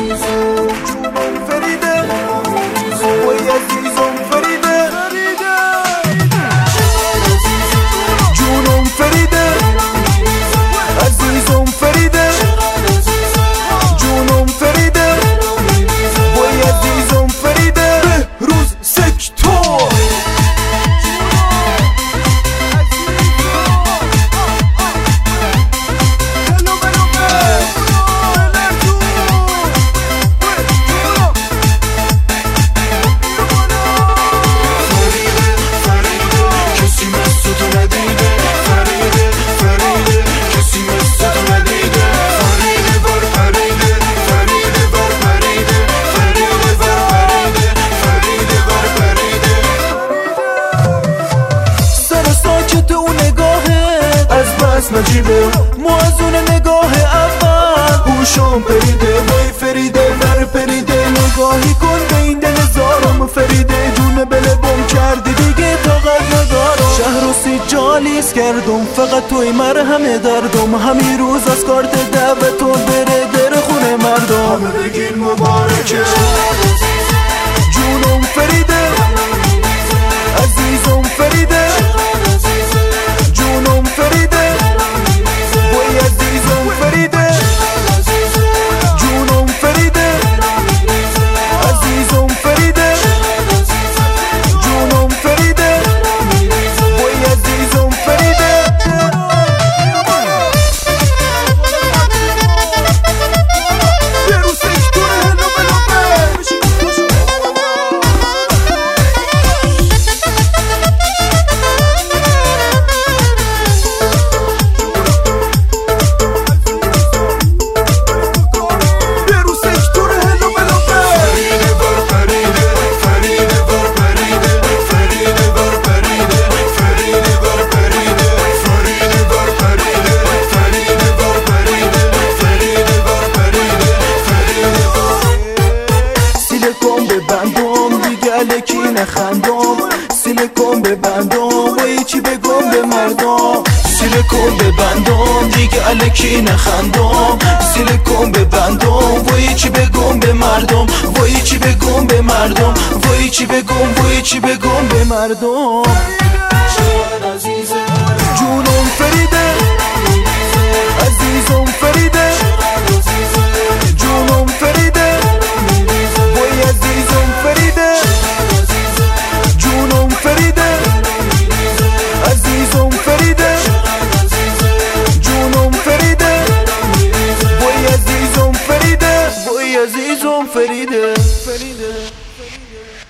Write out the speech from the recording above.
فریده وای عزیزم فریده جونم فریده عزیزم فریده جونم فریده وای عزیزم فریده بهروز سکتور نجیبه موازون نگاه اول هوشم پریده وای فریده ور پریده نگاهی کن به این دل زارم فریده جون بلبم کردی دیگه طاقت ندارم شهر و سجالیز کردم فقط توی مرهم دردم همین روز از کارت دعوتو بره در خونه مردم همه بگین مبارکه جونم فریده عزیزم فریده جونم فریده الکی نخندم سیله کن ببندم وای چی بگم به مردم سیله کن ببندم دیگه الکی نخندم سیله کن ببندم وای چی بگم به مردم وای چی بگم به مردم وای چی بگم وای چی بگم به مردم جونم فریده عزیزم فریده جونم فریده وای عزیزم فریده جونم فریده عزیزم فریده جونم فریده وای عزیزم فریده وای عزیزم فریده